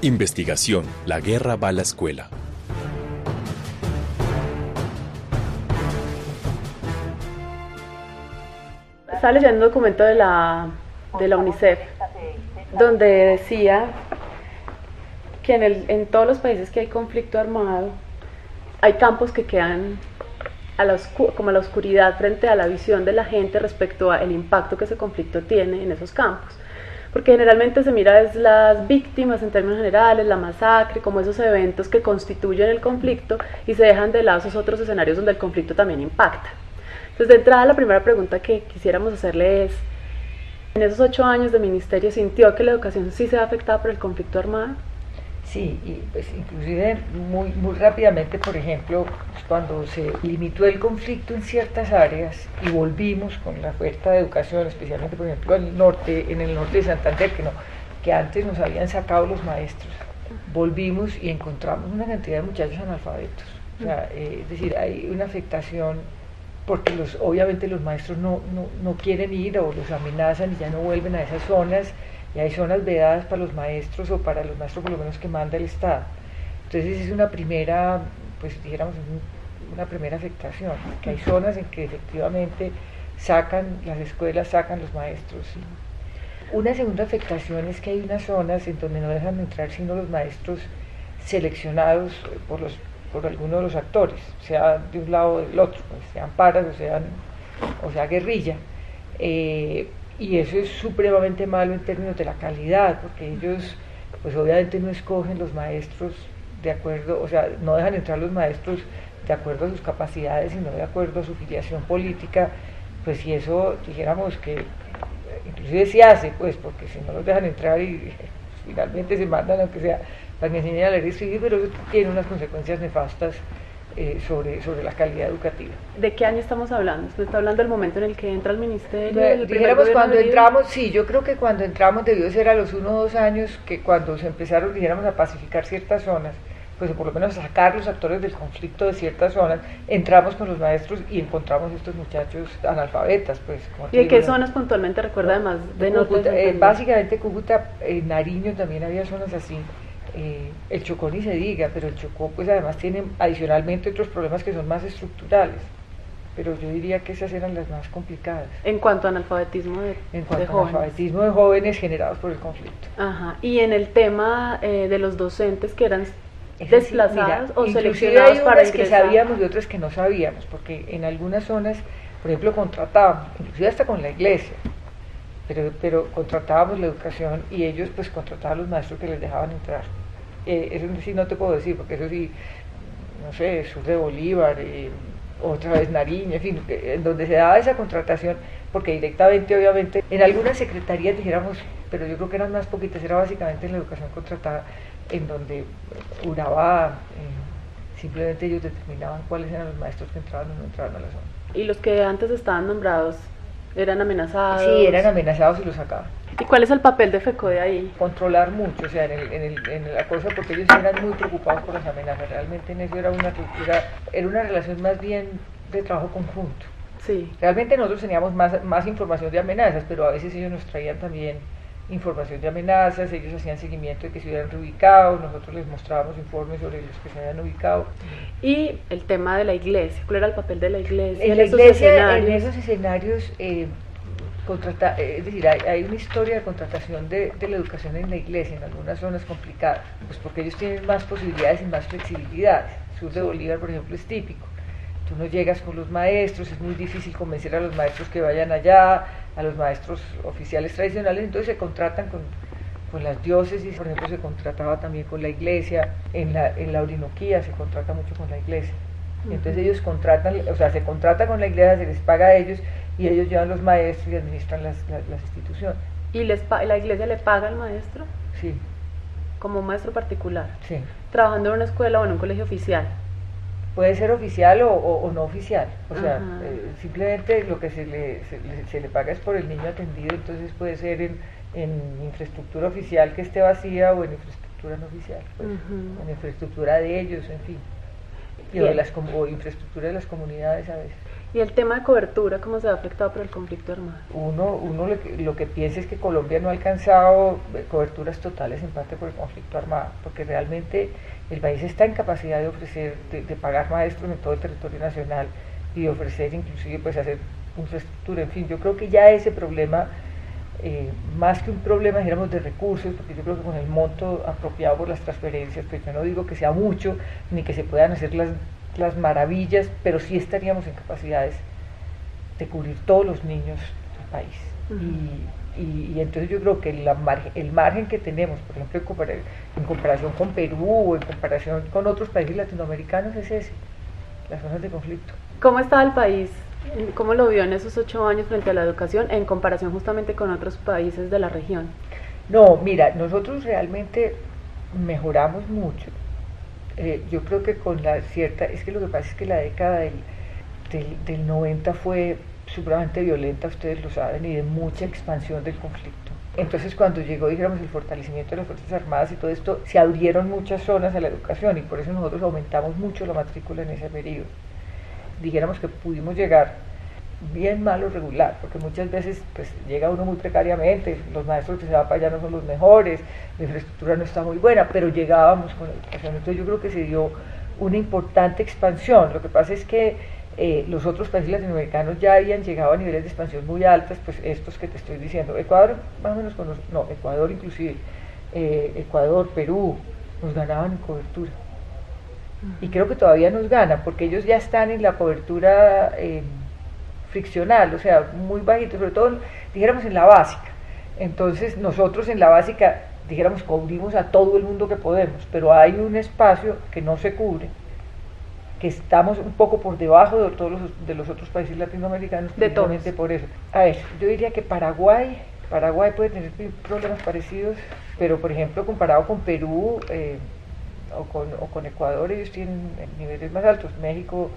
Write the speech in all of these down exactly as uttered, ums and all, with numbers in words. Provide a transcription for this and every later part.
Investigación. La guerra va a la escuela. Estaba leyendo un documento de la, de la UNICEF donde decía que en, el, en todos los países que hay conflicto armado hay campos que quedan a la oscu- como a la oscuridad frente a la visión de la gente respecto al impacto que ese conflicto tiene en esos campos. Porque generalmente se mira es las víctimas en términos generales, la masacre, como esos eventos que constituyen el conflicto, y se dejan de lado esos otros escenarios donde el conflicto también impacta. Entonces, de entrada, la primera pregunta que quisiéramos hacerle es, ¿en esos ocho años de ministerio sintió que la educación sí se ve afectada por el conflicto armado? Sí, y pues inclusive muy, muy rápidamente, por ejemplo, pues cuando se limitó el conflicto en ciertas áreas y volvimos con la oferta de educación, especialmente por ejemplo en el norte, en el norte de Santander, que, no, que antes nos habían sacado los maestros, volvimos y encontramos una cantidad de muchachos analfabetos. O sea, eh, es decir, hay una afectación porque los, obviamente los maestros no, no, no quieren ir o los amenazan y ya no vuelven a esas zonas, y hay zonas vedadas para los maestros o para los maestros por lo menos que manda el Estado. Entonces es una primera, pues dijéramos, una primera afectación, que hay zonas en que efectivamente sacan, las escuelas sacan los maestros. Una segunda afectación es que hay unas zonas en donde no dejan entrar sino los maestros seleccionados por los por alguno de los actores, sea de un lado o del otro, pues sean paras o sean o sea guerrilla, eh, y eso es supremamente malo en términos de la calidad, porque ellos pues obviamente no escogen los maestros de acuerdo, o sea, no dejan entrar los maestros de acuerdo a sus capacidades, sino de acuerdo a su filiación política, pues si eso dijéramos que inclusive se hace, pues porque si no los dejan entrar y finalmente se mandan aunque sea para que enseñen a leer y escribir, pero eso tiene unas consecuencias nefastas eh, sobre, sobre la calidad educativa. ¿De qué año estamos hablando? ¿Usted está hablando del momento en el que entra el ministerio? No, dijéramos cuando entramos, sí, yo creo que cuando entramos debió ser a los uno o dos años, que cuando se empezaron, dijéramos, a pacificar ciertas zonas, pues por lo menos a sacar los actores del conflicto de ciertas zonas, entramos con los maestros y encontramos estos muchachos analfabetas, pues. Como ¿Y de qué digo, zonas puntualmente recuerda además de Cúcuta, norte? eh, básicamente Cúcuta, en eh, Nariño también había zonas así. Eh, el Chocó ni se diga, pero el Chocó pues además tiene adicionalmente otros problemas que son más estructurales, pero yo diría que esas eran las más complicadas. En cuanto a analfabetismo de, en cuanto de a jóvenes. analfabetismo de jóvenes generados por el conflicto. Ajá. Y en el tema eh, de los docentes que eran es desplazados decir, mira, o seleccionados hay para unas que ingresar. sabíamos y otras que no sabíamos, porque en algunas zonas, por ejemplo, contratábamos, inclusive hasta con la iglesia, pero, pero contratábamos la educación y ellos pues contrataban a los maestros que les dejaban entrar. Eh, eso sí no te puedo decir, porque eso sí, no sé, Sur de Bolívar, eh, otra vez Nariño, en fin, en donde se daba esa contratación, porque directamente, obviamente, en algunas secretarías dijéramos, pero yo creo que eran más poquitas, era básicamente en la educación contratada, en donde Urabá, eh, simplemente ellos determinaban cuáles eran los maestros que entraban o no entraban a la zona. ¿Y los que antes estaban nombrados eran amenazados? Sí, eran amenazados y los sacaban. ¿Y cuál es el papel de FECODE ahí? Controlar mucho, o sea, en, el, en, el, en la cosa, porque ellos eran muy preocupados por las amenazas, realmente en eso era una, era, era una relación más bien de trabajo conjunto. Sí. Realmente nosotros teníamos más, más información de amenazas, pero a veces ellos nos traían también información de amenazas, ellos hacían seguimiento de que se hubieran reubicado, nosotros les mostrábamos informes sobre los que se habían ubicado. Y el tema de la iglesia, ¿cuál era el papel de la iglesia? En, en la esos iglesia, escenarios? en esos escenarios, eh, contrata, eh, es decir, hay, hay una historia de contratación de, de la educación en la iglesia, en algunas zonas complicadas, pues porque ellos tienen más posibilidades y más flexibilidades. Sur de Bolívar, por ejemplo, es típico. Tú no llegas con los maestros, es muy difícil convencer a los maestros que vayan allá, a los maestros oficiales tradicionales, entonces se contratan con, con las diócesis, por ejemplo se contrataba también con la iglesia, en la, en la Orinoquía se contrata mucho con la iglesia, uh-huh. Entonces ellos contratan, o sea, se contrata con la iglesia, se les paga a ellos y ellos llevan los maestros y administran las, las, las instituciones. ¿Y les la iglesia le paga al maestro? Sí. ¿Como un maestro particular? Sí. ¿Trabajando en una escuela o en un colegio oficial? Puede ser oficial o, o, o no oficial, o sea, eh, simplemente lo que se le, se, le, se le paga es por el niño atendido, entonces puede ser en, en infraestructura oficial que esté vacía o en infraestructura no oficial, pues, uh-huh. En infraestructura de ellos, en fin, y o, de las, o infraestructura de las comunidades a veces. ¿Y el tema de cobertura, cómo se ha afectado por el conflicto armado? Uno, uno lo, que, lo que piensa es que Colombia no ha alcanzado coberturas totales en parte por el conflicto armado, porque realmente el país está en capacidad de ofrecer, de, de pagar maestros en todo el territorio nacional y de ofrecer inclusive pues hacer infraestructura, en fin, yo creo que ya ese problema, eh, más que un problema dijéramos de recursos, porque yo creo que con el monto apropiado por las transferencias, pues yo no digo que sea mucho, ni que se puedan hacer las las maravillas, pero sí estaríamos en capacidades de cubrir todos los niños del país. Uh-huh. y, y, y entonces yo creo que la margen, el margen que tenemos, por ejemplo, en, compara en comparación con Perú o en comparación con otros países latinoamericanos es ese, las zonas de conflicto. ¿Cómo estaba el país? ¿Cómo lo vio en esos ocho años frente a la educación en comparación justamente con otros países de la región? No, mira, nosotros realmente mejoramos mucho. Eh, yo creo que con la cierta, es que lo que pasa es que la década del, del, del noventa fue supremamente violenta, ustedes lo saben, y de mucha expansión del conflicto. Entonces cuando llegó, digamos, el fortalecimiento de las Fuerzas Armadas y todo esto, se abrieron muchas zonas a la educación y por eso nosotros aumentamos mucho la matrícula en ese periodo. Dijéramos que pudimos llegar bien mal o regular, porque muchas veces pues llega uno muy precariamente, los maestros que se van para allá no son los mejores, la infraestructura no está muy buena, pero llegábamos con la educación. Entonces yo creo que se dio una importante expansión. Lo que pasa es que eh, los otros países latinoamericanos ya habían llegado a niveles de expansión muy altos, pues estos que te estoy diciendo, Ecuador más o menos con los, no, Ecuador inclusive, eh, Ecuador, Perú, nos ganaban en cobertura. Y creo que todavía nos ganan, porque ellos ya están en la cobertura eh, friccional, o sea, muy bajito, sobre todo, dijéramos, en la básica. Entonces, nosotros en la básica, dijéramos, cubrimos a todo el mundo que podemos, pero hay un espacio que no se cubre, que estamos un poco por debajo de todos los, de los otros países latinoamericanos, precisamente por eso. A ver, yo diría que Paraguay, Paraguay puede tener problemas parecidos, pero por ejemplo, comparado con Perú, eh, O con, o con Ecuador, ellos tienen niveles más altos. México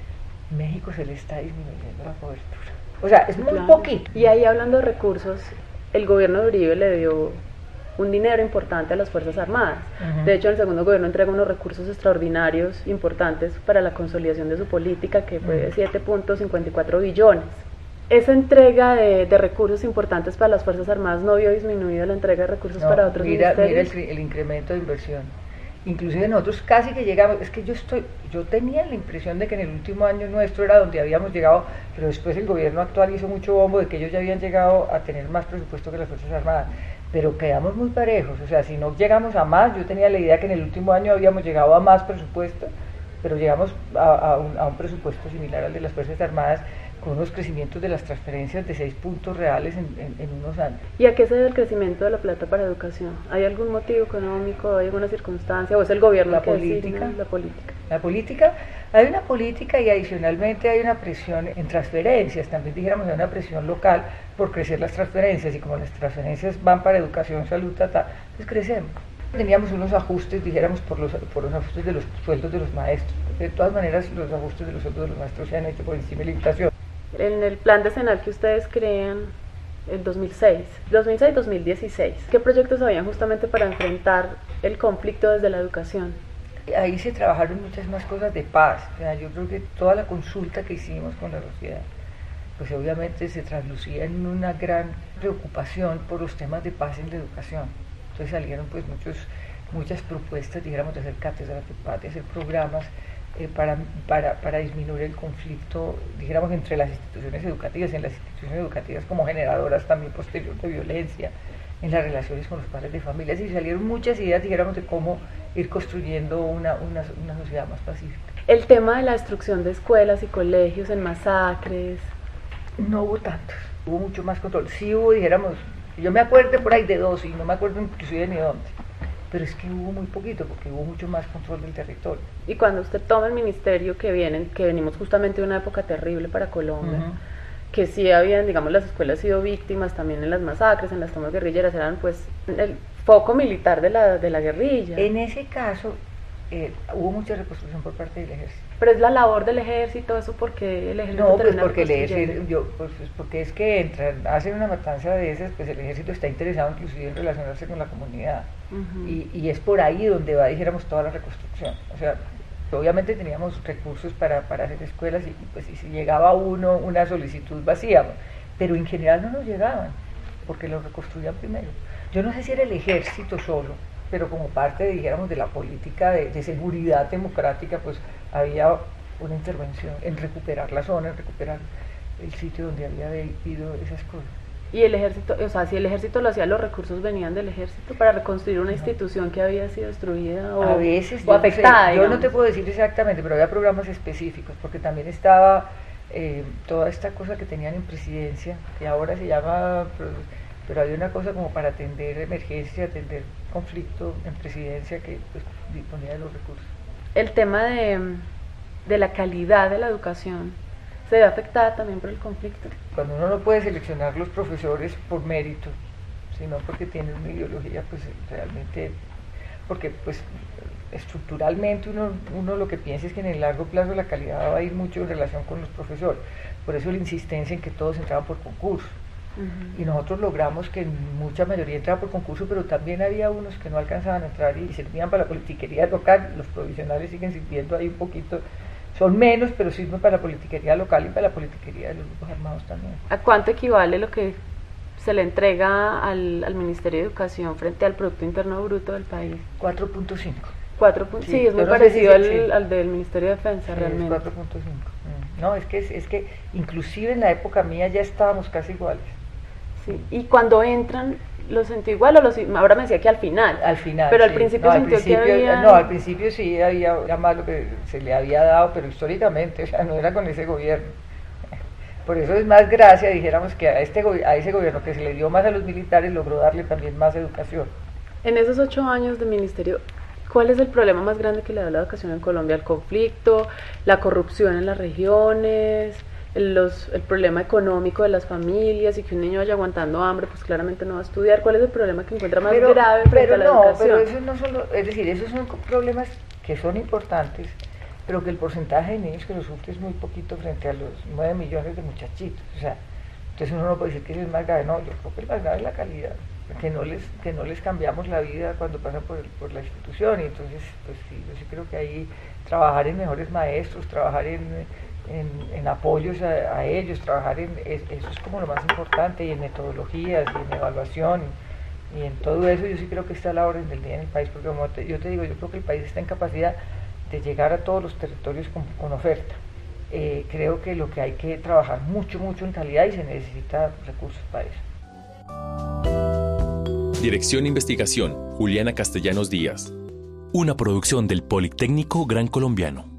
México se le está disminuyendo la cobertura, o sea, es muy claro. Poquito. Y ahí, hablando de recursos, el gobierno de Uribe le dio un dinero importante a las Fuerzas Armadas. Uh-huh. De hecho, el segundo gobierno entrega unos recursos extraordinarios importantes para la consolidación de su política, que fue de uh-huh. siete punto cincuenta y cuatro billones. Esa entrega de, de recursos importantes para las Fuerzas Armadas no vio disminuido la entrega de recursos no, para otros mira, ministerios. Mira el, el incremento de inversión. Inclusive nosotros casi que llegamos, es que yo estoy, yo tenía la impresión de que en el último año nuestro era donde habíamos llegado, pero después el gobierno actual hizo mucho bombo de que ellos ya habían llegado a tener más presupuesto que las Fuerzas Armadas, pero quedamos muy parejos, o sea, si no llegamos a más, yo tenía la idea que en el último año habíamos llegado a más presupuesto, pero llegamos a, a, un, a un presupuesto similar al de las Fuerzas Armadas, con unos crecimientos de las transferencias de seis puntos reales en, en, en unos años. ¿Y a qué se debe el crecimiento de la plata para educación? ¿Hay algún motivo económico, hay alguna circunstancia, o es el gobierno la que política, designa la política? La política, hay una política y adicionalmente hay una presión en transferencias, también dijéramos hay una presión local por crecer las transferencias, y como las transferencias van para educación, salud, tata, pues crecemos. Teníamos unos ajustes, dijéramos, por los, por los ajustes de los sueldos de los maestros. De todas maneras, los ajustes de los sueldos de los maestros se han hecho por encima de la inflación. En el plan decenal que ustedes crean, el dos mil seis, dos mil seis dos mil dieciséis, ¿qué proyectos habían justamente para enfrentar el conflicto desde la educación? Ahí se trabajaron muchas más cosas de paz. O sea, yo creo que toda la consulta que hicimos con la sociedad, pues obviamente se traslucía en una gran preocupación por los temas de paz en la educación. Entonces salieron pues muchos, muchas propuestas, dijéramos, de hacer cátedras de paz, de hacer programas Eh, para, para, para disminuir el conflicto, dijéramos, entre las instituciones educativas, en las instituciones educativas como generadoras también posterior de violencia, en las relaciones con los padres de familias, y salieron muchas ideas, dijéramos, de cómo ir construyendo una, una, una sociedad más pacífica. El tema de la destrucción de escuelas y colegios en masacres. No hubo tantos, hubo mucho más control. Sí hubo, dijéramos, yo me acuerdo por ahí de dos, y no me acuerdo inclusive ni dónde, pero es que hubo muy poquito, porque hubo mucho más control del territorio. Y cuando usted toma el ministerio, que vienen, que venimos justamente de una época terrible para Colombia, uh-huh. que sí habían, digamos, las escuelas sido víctimas también en las masacres, en las tomas guerrilleras, eran pues el foco militar de la, de la guerrilla. En ese caso, eh, hubo mucha reconstrucción por parte del ejército. Pero es la labor del ejército, eso porque el ejército no, pues porque el ejército, yo, pues, pues porque es que entran, hacen una matanza de esas, pues el ejército está interesado inclusive en relacionarse con la comunidad, uh-huh. y, y es por ahí donde va, dijéramos, toda la reconstrucción. O sea, obviamente teníamos recursos para, para hacer escuelas y pues y si llegaba uno una solicitud vacía, pero en general no nos llegaban, porque lo reconstruían primero. Yo no sé si era el ejército solo, pero como parte, dijéramos, de la política de, de seguridad democrática, pues había una intervención en recuperar la zona, en recuperar el sitio donde había habido esas cosas. Y el ejército, o sea, si el ejército lo hacía, los recursos venían del ejército para reconstruir una institución que había sido destruida o, a veces, o yo afectada. No sé, yo no te puedo decir exactamente, pero había programas específicos, porque también estaba eh, toda esta cosa que tenían en presidencia, que ahora se llama, pero, pero había una cosa como para atender emergencia, atender conflicto en presidencia que pues, disponía de los recursos. El tema de, de la calidad de la educación se ve afectada también por el conflicto. Cuando uno no puede seleccionar los profesores por mérito, sino porque tienen una ideología, pues realmente, porque pues estructuralmente uno, uno lo que piensa es que en el largo plazo la calidad va a ir mucho en relación con los profesores. Por eso la insistencia en que todos entraban por concurso. Uh-huh. Y nosotros logramos que mucha mayoría entraba por concurso, pero también había unos que no alcanzaban a entrar y servían para la politiquería local. Los provisionales siguen sirviendo ahí un poquito. Son menos, pero sirven para la politiquería local y para la politiquería de los grupos armados también. ¿A cuánto equivale lo que se le entrega al, al Ministerio de Educación frente al Producto Interno Bruto del país? cuatro punto cinco. cuatro, sí, sí, es muy no parecido sé si, al, sí. al del Ministerio de Defensa, sí, realmente. cuatro punto cinco. No, es que, es, es que inclusive en la época mía ya estábamos casi iguales. Sí, y cuando entran, ¿lo sentí igual o lo, ahora me decía que al final? Al final, pero sí. al principio no, sintió al principio, que había... No, al principio sí había, era más lo que se le había dado, pero históricamente, o sea, no era con ese gobierno. Por eso es más gracia, dijéramos, que a, este, a ese gobierno que se le dio más a los militares, logró darle también más educación. En esos ocho años de ministerio, ¿cuál es el problema más grande que le da la educación en Colombia? ¿El conflicto, la corrupción en las regiones, el, los, el problema económico de las familias y que un niño vaya aguantando hambre, pues claramente no va a estudiar? ¿Cuál es el problema que encuentra más pero, grave frente pero a la no, educación? Pero eso no solo, es decir, esos son problemas que son importantes, pero que el porcentaje de niños que lo sufren es muy poquito frente a los nueve millones de muchachitos. O sea, entonces uno no puede decir que es más grave. No, yo creo que el más grave es la calidad, que no les que no les cambiamos la vida cuando pasan por, el, por la institución. Y entonces, pues sí, yo sí creo que ahí trabajar en mejores maestros, trabajar en, en, en apoyos a, a ellos, trabajar en, es, eso es como lo más importante, y en metodologías, y en evaluación, y en todo eso yo sí creo que está a la orden del día en el país, porque como te, yo te digo, yo creo que el país está en capacidad de llegar a todos los territorios con, con oferta. Eh, creo que lo que hay que trabajar mucho, mucho en calidad, y se necesita recursos para eso. Dirección e Investigación, Juliana Castellanos Díaz. Una producción del Politécnico Gran Colombiano.